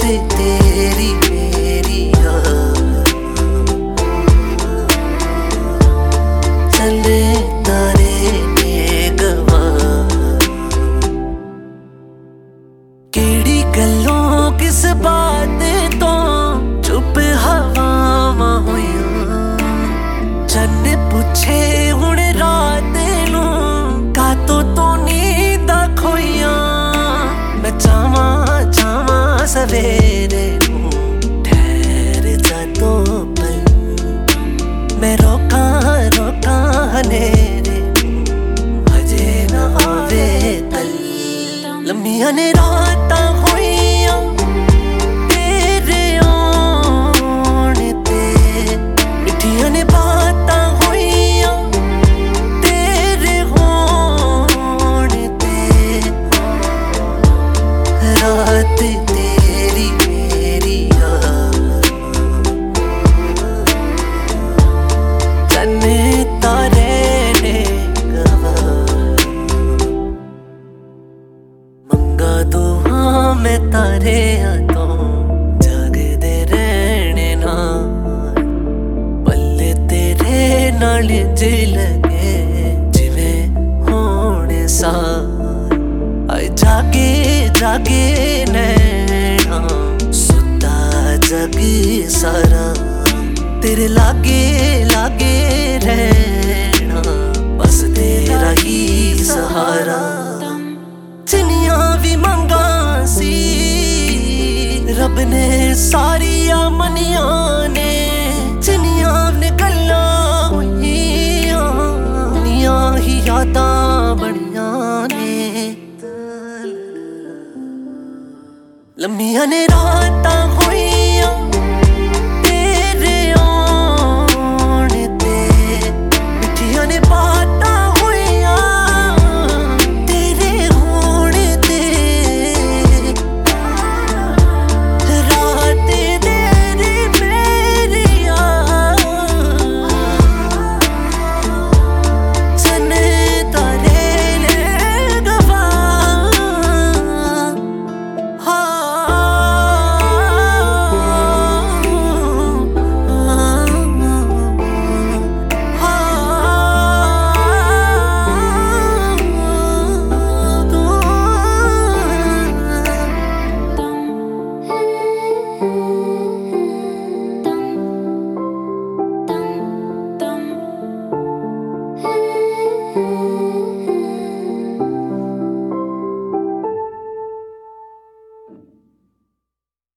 तेरी मेरी चले तारे ने गवा केड़ी गल्लों किस बात तो चुप हवावां होइयां चन्न पूछे हुण रात नू कातों तो नींद खोइयां मैं चावां सवेरे नू ठहर जा तो पल मैं रोकां हनेरे अजे ना आवे कल लम्मियां ने रातां होइयां तेरे आने ते मिठियां ने बातां होइयां तेरे होने ते रात तेरी मेरी चन्ने तारे ने गवा मंगा तो हाँ मैं तारे तो जागदे रहने नाल पल्ले तेरे नाल जी लगे जिवें होने साल आए जागे जागे नैना सुता जगी सारा तेरे लागे लागे रहना बस तेरा ही सहारा जिन्नियां भी मंगा सी रब ने सारिया मनियां ने जिन्नियां ने गल्लां होइयां उन्नियां ही यादां बनियां ने लम्मियां ने रातां होई